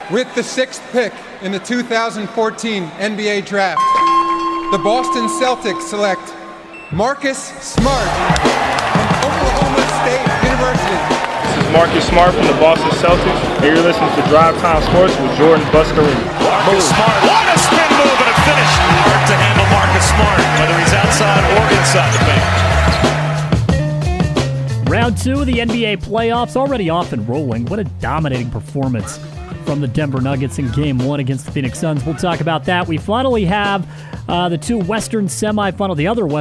With the 6th pick in the 2014 NBA Draft, the Boston Celtics select Marcus Smart from Oklahoma State University. This is Marcus Smart from the Boston Celtics, and you're listening to Drive Time Sports with Jordan Buscarini. Marcus Smart, what a spin move and a finish. Hard to handle Marcus Smart, whether he's outside or inside the paint. Round 2 of the NBA playoffs already off and rolling. What a dominating performance from the Denver Nuggets in Game 1 against the Phoenix Suns. We'll talk about that. We finally have the other Western semifinals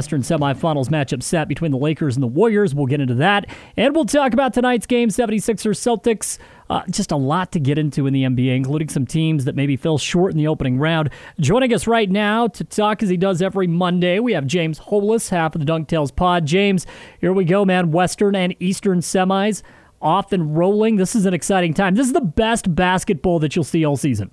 matchup set between the Lakers and the Warriors. We'll get into that. And we'll talk about tonight's game, 76ers Celtics. Just a lot to get into in the NBA, including some teams that maybe fell short in the opening round. Joining us right now to talk, as he does every Monday, we have James Holas, half of the Dunk Tales pod. James, here we go, man. Western and Eastern semis off and rolling. This is an exciting time. This is the best basketball that you'll see all season.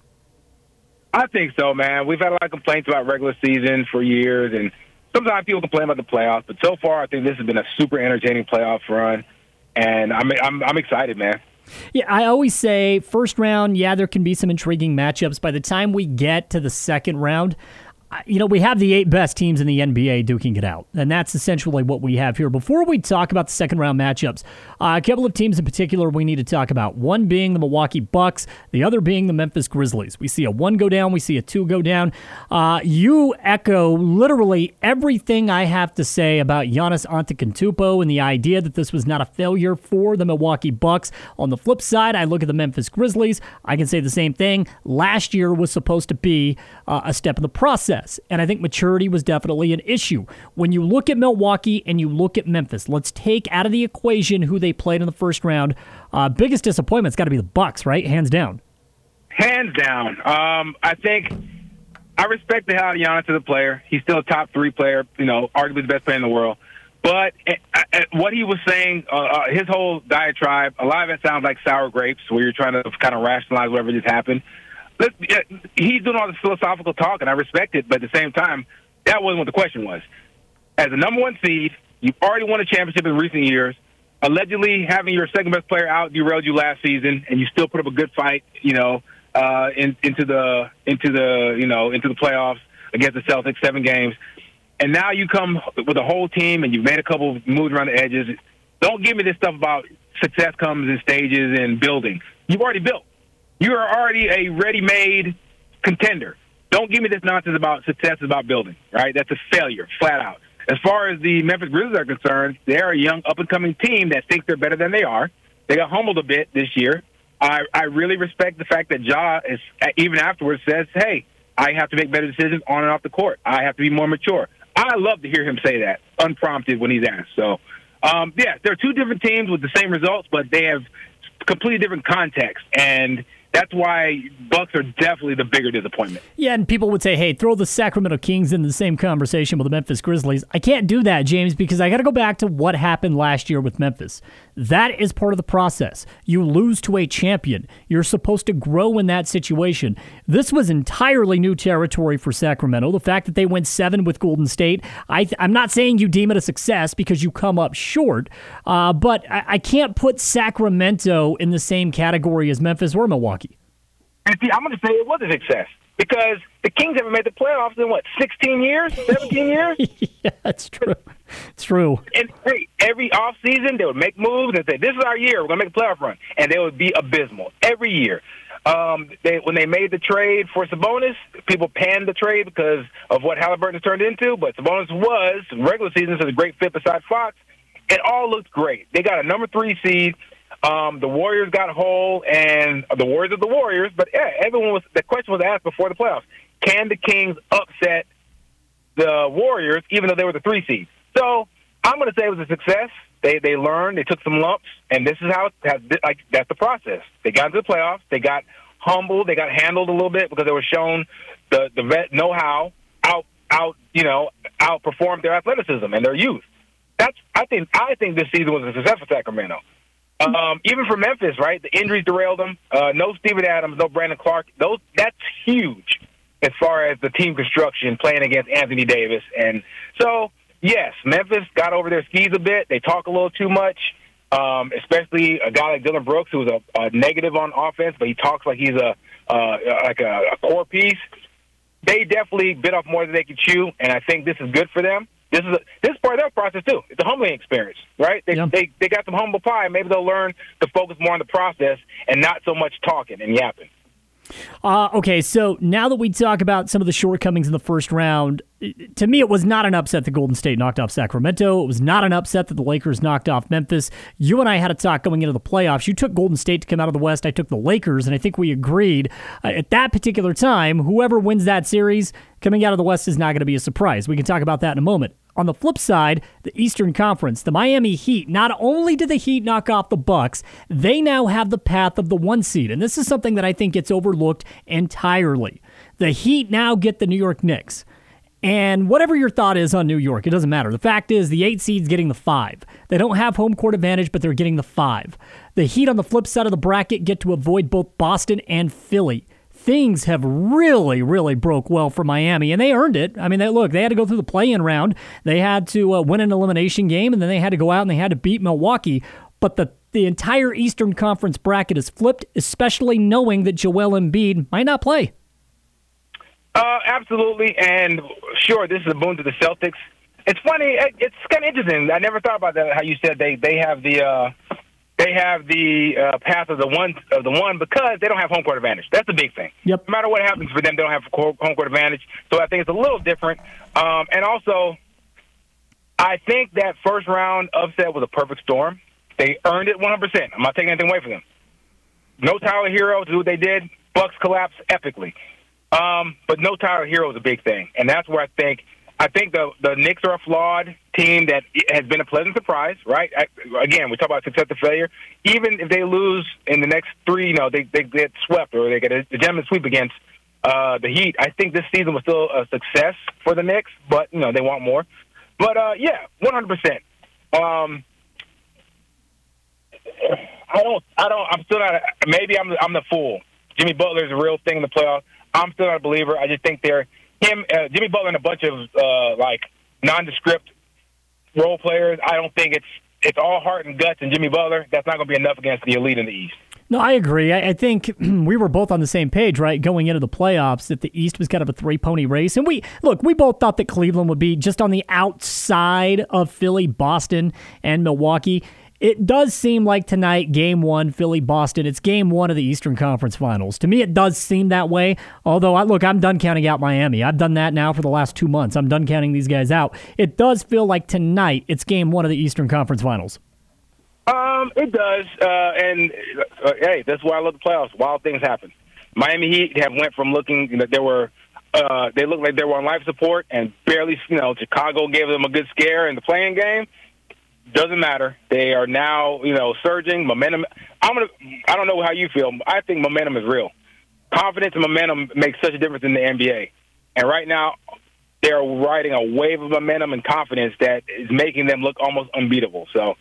I think so, man. We've had a lot of complaints about regular season for years, and sometimes people complain about the playoffs. But so far, I think this has been a super entertaining playoff run, and I'm excited, man. Yeah, I always say first round, there can be some intriguing matchups. By the time we get to the second round, we have the 8 best teams in the NBA duking it out, and that's essentially what we have here. Before we talk about the second-round matchups, a couple of teams in particular we need to talk about, one being the Milwaukee Bucks, the other being the Memphis Grizzlies. We see a 1 go down, we see a 2 go down. You echo literally everything I have to say about Giannis Antetokounmpo and the idea that this was not a failure for the Milwaukee Bucks. On the flip side, I look at the Memphis Grizzlies. I can say the same thing. Last year was supposed to be a step in the process. And I think maturity was definitely an issue. When you look at Milwaukee and you look at Memphis, let's take out of the equation who they played in the first round. Biggest disappointment's got to be the Bucks, right? Hands down. Hands down. I think I respect the hell out of Giannis as a player. He's still a top 3 player, arguably the best player in the world. But what he was saying, his whole diatribe, a lot of it sounds like sour grapes, where you're trying to kind of rationalize whatever just happened. He's doing all this philosophical talk, and I respect it, but at the same time, that wasn't what the question was. As the number 1 seed, you've already won a championship in recent years. Allegedly, having your second-best player out derailed you last season, and you still put up a good fight, into the playoffs against the Celtics, 7 games. And now you come with a whole team, and you've made a couple of moves around the edges. Don't give me this stuff about success comes in stages and building. You've already built. You are already a ready-made contender. Don't give me this nonsense about success is about building, right? That's a failure, flat out. As far as the Memphis Grizzlies are concerned, they're a young, up-and-coming team that thinks they're better than they are. They got humbled a bit this year. I really respect the fact that Ja, even afterwards, says, hey, I have to make better decisions on and off the court. I have to be more mature. I love to hear him say that, unprompted when he's asked. So, they're 2 different teams with the same results, but they have completely different context, and that's why Bucks are definitely the bigger disappointment. Yeah, and people would say, hey, throw the Sacramento Kings in the same conversation with the Memphis Grizzlies. I can't do that, James, because I got to go back to what happened last year with Memphis. That is part of the process. You lose to a champion. You're supposed to grow in that situation. This was entirely new territory for Sacramento. The fact that they went 7 with Golden State, I'm not saying you deem it a success because you come up short, but I can't put Sacramento in the same category as Memphis or Milwaukee. And see, I'm going to say it was a success because the Kings haven't made the playoffs in, 16 years, 17 years? Yeah, that's true. It's true. And, hey, every offseason they would make moves and say, this is our year, we're going to make a playoff run. And they would be abysmal every year. When they made the trade for Sabonis, people panned the trade because of what Halliburton has turned into, but Sabonis was, regular season, such a great fit beside Fox. It all looked great. They got a number 3 seed. The Warriors got whole, and the Warriors are the Warriors. But the question was asked before the playoffs: can the Kings upset the Warriors, even though they were the 3 seed? So I'm going to say it was a success. They learned, they took some lumps, and this is how that's the process. They got into the playoffs. They got humbled. They got handled a little bit because they were shown the vet know-how outperformed their athleticism and their youth. I think this season was a success for Sacramento. Even for Memphis, right? The injuries derailed them. No Steven Adams, no Brandon Clark. That's huge as far as the team construction playing against Anthony Davis. And so, yes, Memphis got over their skis a bit. They talk a little too much, especially a guy like Dylan Brooks, who's a negative on offense, but he talks like he's a like a core piece. They definitely bit off more than they could chew, and I think this is good for them. This is part of their process too. It's a humbling experience, right? They got some humble pie. Maybe they'll learn to focus more on the process and not so much talking and yapping. Okay, so now that we talk about some of the shortcomings in the first round, to me it was not an upset that Golden State knocked off Sacramento. It was not an upset that the Lakers knocked off Memphis. You and I had a talk going into the playoffs. You took Golden State to come out of the West. I took the Lakers, and I think we agreed at that particular time, whoever wins that series coming out of the West is not going to be a surprise. We can talk about that in a moment. On the flip side, the Eastern Conference, the Miami Heat, not only did the Heat knock off the Bucks, they now have the path of the 1 seed. And this is something that I think gets overlooked entirely. The Heat now get the New York Knicks. And whatever your thought is on New York, it doesn't matter. The fact is the 8 seed's getting the 5. They don't have home court advantage, but they're getting the 5. The Heat on the flip side of the bracket get to avoid both Boston and Philly. Things have really, really broke well for Miami, and they earned it. I mean, they had to go through the play-in round. They had to win an elimination game, and then they had to go out and they had to beat Milwaukee. But the entire Eastern Conference bracket is flipped, especially knowing that Joel Embiid might not play. Absolutely, and sure, this is a boon to the Celtics. It's funny. It's kind of interesting. I never thought about that, how you said they have the path of the one because they don't have home court advantage. That's the big thing. Yep. No matter what happens for them, they don't have home court advantage. So I think it's a little different. And also, I think that first round upset was a perfect storm. They earned it 100%. I'm not taking anything away from them. No Tyler Hero to do what they did. Bucks collapsed epically. But no Tyler Hero is a big thing. And that's where I think the Knicks are a flawed team that has been a pleasant surprise, right? Again, we talk about success or failure. Even if they lose in the next 3, they get swept or they get a gentleman's sweep against the Heat. I think this season was still a success for the Knicks, but, they want more. But, 100%. I'm still not, maybe I'm the fool. Jimmy Butler is a real thing in the playoffs. I'm still not a believer. I just think Jimmy Butler and a bunch of nondescript role players. I don't think it's all heart and guts and Jimmy Butler. That's not going to be enough against the elite in the East. No, I agree. I think we were both on the same page, right, going into the playoffs, that the East was kind of a 3-pony race. And we both thought that Cleveland would be just on the outside of Philly, Boston, and Milwaukee. It does seem like tonight, Game 1, Philly-Boston, it's Game 1 of the Eastern Conference Finals. To me, it does seem that way, although, I'm done counting out Miami. I've done that now for the last 2 months. I'm done counting these guys out. It does feel like tonight, it's Game 1 of the Eastern Conference Finals. It does, and hey, that's why I love the playoffs. Wild things happen. Miami Heat have went from looking, they looked like they were on life support, and barely, Chicago gave them a good scare in the play-in game. Doesn't matter. They are now, surging. Momentum. I don't know how you feel. I think momentum is real. Confidence and momentum make such a difference in the NBA. And right now, they're riding a wave of momentum and confidence that is making them look almost unbeatable. So,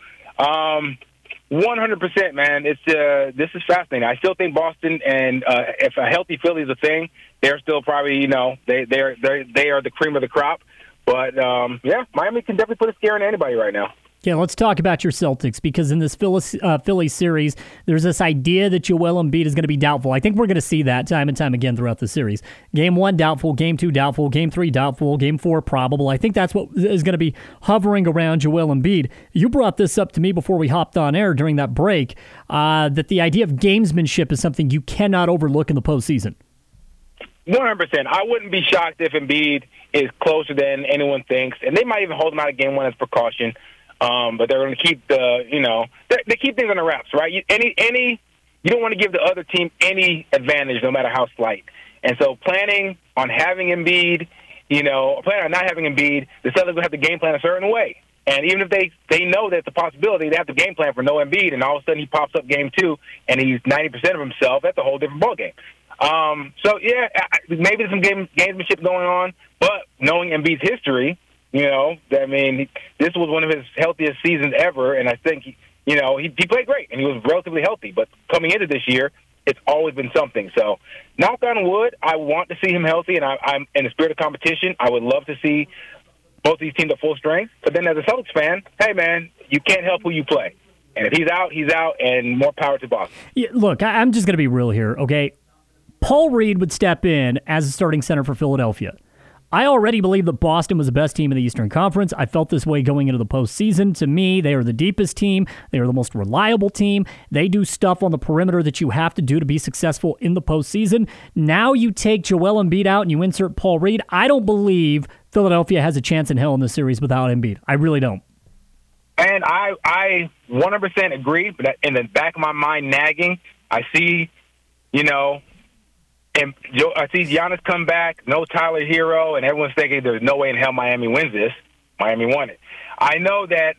100%, man. This is fascinating. I still think Boston and if a healthy Philly is a thing, they're still probably, they are the cream of the crop. But Miami can definitely put a scare on anybody right now. Yeah, let's talk about your Celtics, because in this Philly series, there's this idea that Joel Embiid is going to be doubtful. I think we're going to see that time and time again throughout the series. Game 1, doubtful. Game 2, doubtful. Game 3, doubtful. Game 4, probable. I think that's what is going to be hovering around Joel Embiid. You brought this up to me before we hopped on air during that break, that the idea of gamesmanship is something you cannot overlook in the postseason. 100%. I wouldn't be shocked if Embiid is closer than anyone thinks, and they might even hold him out of Game 1 as precaution. But they're going to keep they keep things on the wraps, right? You don't want to give the other team any advantage, no matter how slight. And so planning on having Embiid, planning on not having Embiid, the Celtics will have to game plan a certain way. And even if they know that's a possibility, they have to game plan for no Embiid, and all of a sudden he pops up Game 2 and he's 90% of himself. That's a whole different ballgame. Maybe there's some gamesmanship going on, but knowing Embiid's history, this was one of his healthiest seasons ever, and I think, he played great, and he was relatively healthy. But coming into this year, it's always been something. So, knock on wood, I want to see him healthy, and I'm in the spirit of competition. I would love to see both these teams at full strength. But then as a Celtics fan, hey, man, you can't help who you play. And if he's out, and more power to Boston. Yeah, look, I'm just going to be real here, okay? Paul Reed would step in as a starting center for Philadelphia. I already believe that Boston was the best team in the Eastern Conference. I felt this way going into the postseason. To me, they are the deepest team. They are the most reliable team. They do stuff on the perimeter that you have to do to be successful in the postseason. Now you take Joel Embiid out and you insert Paul Reed. I don't believe Philadelphia has a chance in hell in this series without Embiid. I really don't. And I 100% agree, but in the back of my mind nagging, I see, and I see Giannis come back, no Tyler Hero, and everyone's thinking there's no way in hell Miami wins this. Miami won it. I know that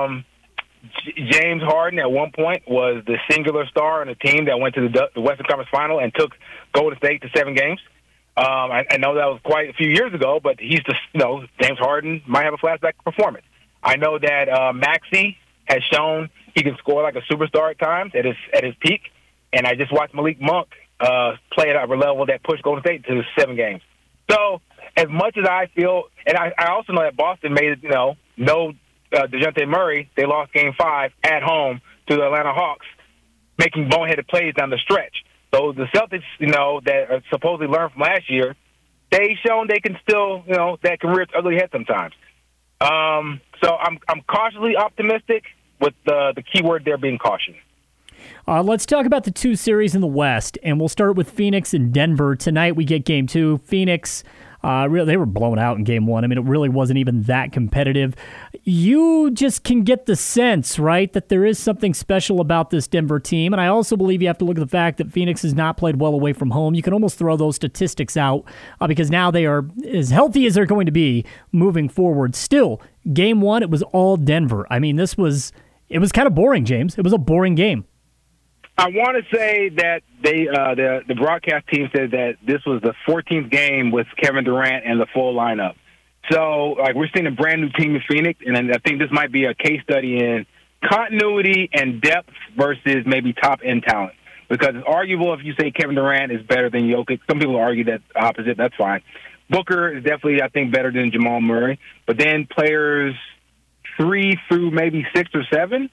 James Harden at one point was the singular star on a team that went to the Western Conference Final and took Golden State to 7 games. I know that was quite a few years ago, but he's just, James Harden might have a flashback performance. I know that Maxey has shown he can score like a superstar at times at his peak, and I just watched Malik Monk play at a level that pushed Golden State to 7 games. So as much as I feel, and I also know that Boston made it, no DeJounte Murray, they lost Game 5 at home to the Atlanta Hawks, making boneheaded plays down the stretch. So the Celtics, that are supposedly learned from last year, they've shown they can still, that can rear its ugly head sometimes. So I'm cautiously optimistic with the key word there being caution. Let's talk about the 2 series in the West, and we'll start with Phoenix and Denver. Tonight we get Game 2. Phoenix, they were blown out in Game 1. I mean, it really wasn't even that competitive. You just can get the sense, right, that there is something special about this Denver team, and I also believe you have to look at the fact that Phoenix has not played well away from home. You can almost throw those statistics out because now they are as healthy as they're going to be moving forward. Still, Game 1, it was all Denver. I mean, it was kind of boring, James. It was a boring game. I want to say that the broadcast team said that this was the 14th game with Kevin Durant and the full lineup. So, we're seeing a brand new team in Phoenix, and I think this might be a case study in continuity and depth versus maybe top-end talent. Because it's arguable if you say Kevin Durant is better than Jokic. Some people argue that opposite. That's fine. Booker is definitely, I think, better than Jamal Murray. But then players 3 through maybe 6 or 7,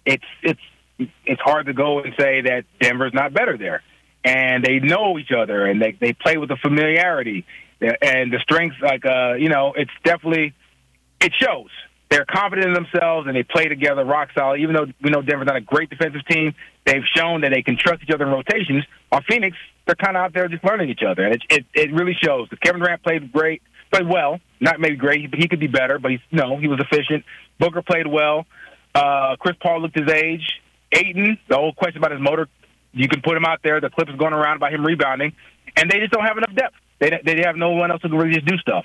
it's hard to go and say that Denver's not better there. And they know each other, and they play with a familiarity. And the strengths, it's definitely – it shows. They're confident in themselves, and they play together rock solid. Even though we know Denver's not a great defensive team, they've shown that they can trust each other in rotations. On Phoenix, they're kind of out there just learning each other. And it really shows. Kevin Durant played well. Not maybe great. He could be better, but he was efficient. Booker played well. Chris Paul looked his age. Ayton, the whole question about his motor, you can put him out there. The clip is going around about him rebounding, and they just don't have enough depth. They have no one else who can really just do stuff.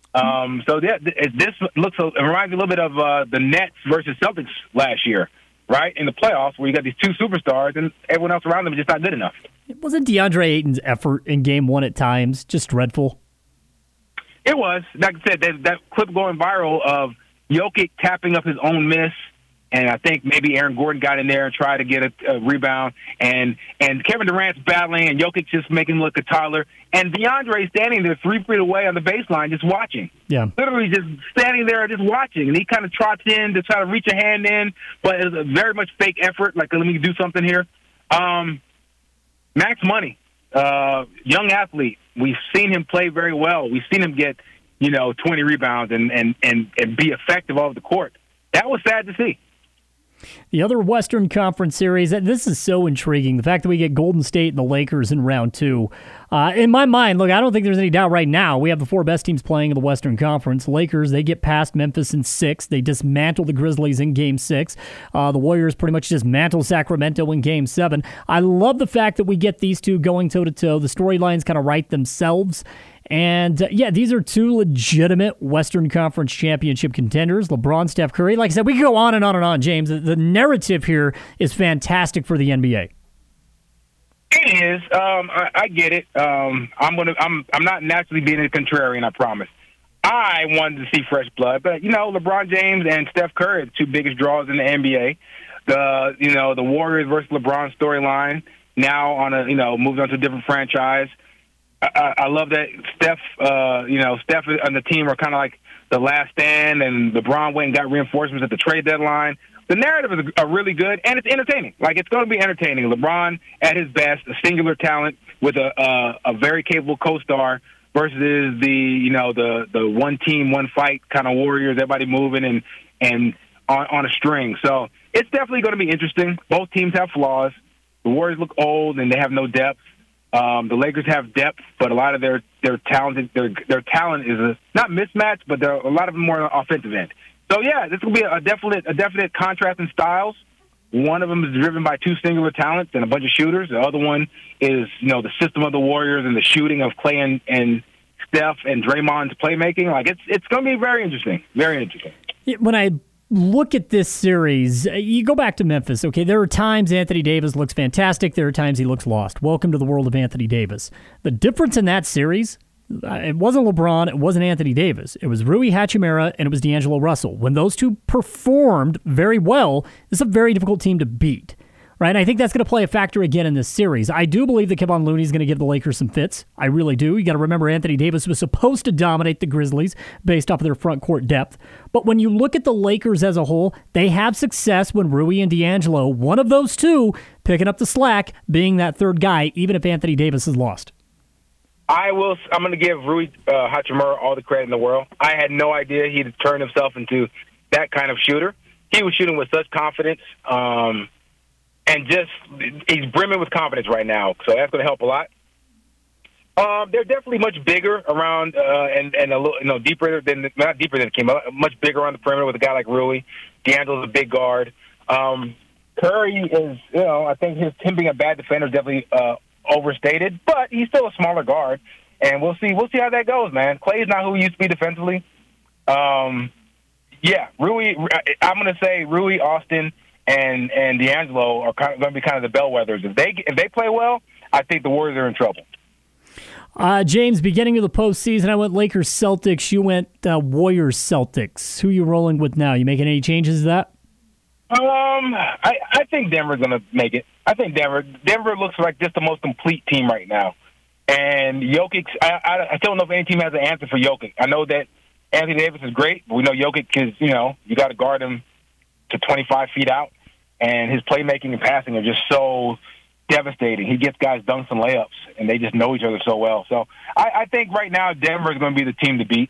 This it reminds me a little bit of the Nets versus Celtics last year, right? In the playoffs where you got these 2 superstars and everyone else around them is just not good enough. Wasn't DeAndre Ayton's effort in Game 1 at times just dreadful? It was. Like I said, that clip going viral of Jokic tapping up his own miss, and I think maybe Aaron Gordon got in there and tried to get a rebound. And Kevin Durant's battling, and Jokic just making him look at Tyler. And DeAndre standing there 3 feet away on the baseline just watching. Yeah. Literally just standing there just watching. And he kind of trots in to try to reach a hand in, but it's a very much fake effort, like, let me do something here. Max Money, young athlete. We've seen him play very well. We've seen him get, 20 rebounds and be effective off the court. That was sad to see. The other Western Conference series, this is so intriguing. The fact that we get Golden State and the Lakers in round 2. In my mind, look, I don't think there's any doubt right now. We have the 4 best teams playing in the Western Conference. Lakers, they get past Memphis in 6. They dismantle the Grizzlies in Game 6. The Warriors pretty much dismantle Sacramento in Game 7. I love the fact that we get these 2 going toe-to-toe. The storylines kind of write themselves. And, these are 2 legitimate Western Conference championship contenders, LeBron, Steph Curry. Like I said, we can go on and on and on, James. The narrative here is fantastic for the NBA. It is. I get it. I'm not naturally being a contrarian, I promise. I wanted to see fresh blood, but, LeBron James and Steph Curry are the 2 biggest draws in the NBA. The Warriors versus LeBron storyline now moving on to a different franchise. I love that Steph and the team are kind of like the last stand, and LeBron went and got reinforcements at the trade deadline. the narrative is really good, and it's entertaining. Like, it's going to be entertaining. LeBron at his best, a singular talent with a very capable co-star versus the one team, one fight kind of Warriors, everybody moving and on a string. So it's definitely going to be interesting. Both teams have flaws. The Warriors look old and they have no depth. The Lakers have depth, but a lot of their talent is not mismatched, but a lot of them more on the offensive end. So yeah, this will be a definite contrast in styles. One of them is driven by two singular talents and a bunch of shooters. The other one is, the system of the Warriors and the shooting of Clay and Steph and Draymond's playmaking. Like, it's going to be very interesting. Very interesting. When I look at this series, you go back to Memphis. Okay, there are times Anthony Davis looks fantastic. There are times he looks lost. Welcome to the world of Anthony Davis. The difference in that series, it wasn't LeBron, it wasn't Anthony Davis. It was Rui Hachimura and it was D'Angelo Russell. When those two performed very well, it's a very difficult team to beat. Right? And I think that's going to play a factor again in this series. I do believe that Kevon Looney is going to give the Lakers some fits. I really do. You got to remember Anthony Davis was supposed to dominate the Grizzlies based off of their front court depth. But when you look at the Lakers as a whole, they have success when Rui and D'Angelo, one of those two, picking up the slack, being that third guy, even if Anthony Davis is lost. I'm going to give Rui Hachimura all the credit in the world. I had no idea he'd turned himself into that kind of shooter. He was shooting with such confidence. And he's brimming with confidence right now, so that's going to help a lot. They're definitely much bigger around and a little deeper than not deeper than Kim, much bigger on the perimeter with a guy like Rui. D'Angelo's a big guard. Curry is, I think him being a bad defender is definitely overstated, but he's still a smaller guard, and we'll see how that goes, man. Clay's not who he used to be defensively. Rui. I'm going to say Rui, Austin, and D'Angelo are going to be kind of the bellwethers. If they play well, I think the Warriors are in trouble. James, beginning of the postseason, I went Lakers Celtics. You went Warriors Celtics. Who are you rolling with now? You making any changes to that? I think Denver's going to make it. I think Denver looks like just the most complete team right now. And Jokic, I don't know if any team has an answer for Jokic. I know that Anthony Davis is great, but we know Jokic is, you got to guard him to 25 feet out. And his playmaking and passing are just so devastating. He gets guys dunks and layups, and they just know each other so well. So I think right now Denver is going to be the team to beat.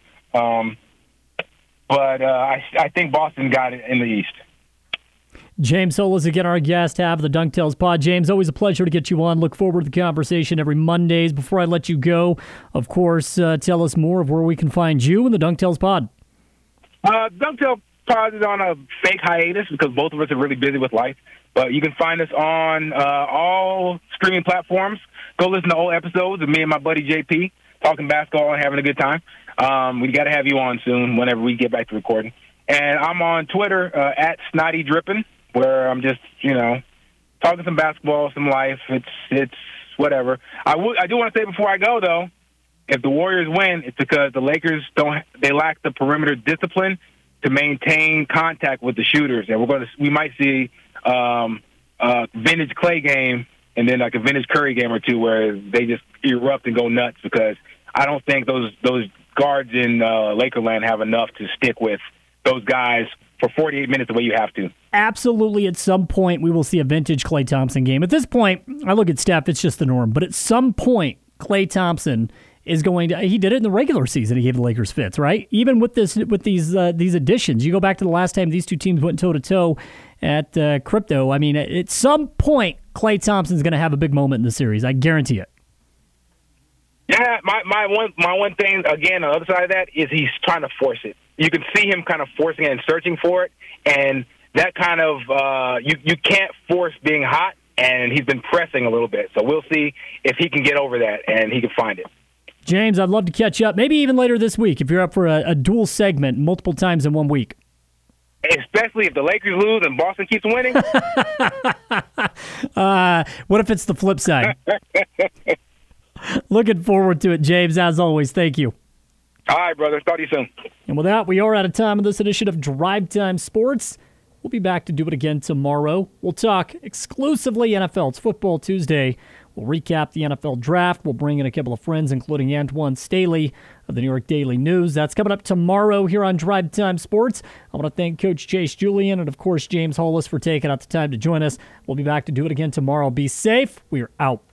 But I think Boston got it in the East. James Solis, again, our guest, have the Dunk Tales Pod. James, always a pleasure to get you on. Look forward to the conversation every Mondays. Before I let you go, of course, tell us more of where we can find you in the Dunk Tales Pod. Dunk Tales Pod is on a fake hiatus because both of us are really busy with life. But you can find us on all streaming platforms. Go listen to old episodes of me and my buddy JP talking basketball and having a good time. We got to have you on soon whenever we get back to recording. And I'm on Twitter at SnottyDrippin', where I'm just, talking some basketball, some life. It's whatever. I do want to say before I go, though, if the Warriors win, it's because the Lakers they lack the perimeter discipline to maintain contact with the shooters, and we might see a vintage Clay game and then like a vintage Curry game or two where they just erupt and go nuts because I don't think those guards in Lakerland have enough to stick with those guys for 48 minutes the way you have to. Absolutely, at some point we will see a vintage Klay Thompson game. At this point, I look at Steph, it's just the norm, but at some point Klay Thompson is going to. He did it in the regular season. He gave the Lakers fits, right? Even with these additions, you go back to the last time these two teams went toe to toe at Crypto. I mean, at some point, Klay Thompson's going to have a big moment in the series. I guarantee it. Yeah, my one thing again on the other side of that is he's trying to force it. You can see him kind of forcing it and searching for it, and that kind of you can't force being hot. And he's been pressing a little bit, so we'll see if he can get over that and he can find it. James, I'd love to catch up, maybe even later this week, if you're up for a dual segment multiple times in 1 week. Especially if the Lakers lose and Boston keeps winning. What if it's the flip side? Looking forward to it, James. As always, thank you. All right, brother. Talk to you soon. And with that, we are out of time on this edition of Drive Time Sports. We'll be back to do it again tomorrow. We'll talk exclusively NFL. It's Football Tuesday. We'll recap the NFL draft. We'll bring in a couple of friends, including Antoine Staley of the New York Daily News. That's coming up tomorrow here on Drive Time Sports. I want to thank Coach Chase Julian and, of course, James Hollis for taking out the time to join us. We'll be back to do it again tomorrow. Be safe. We're out.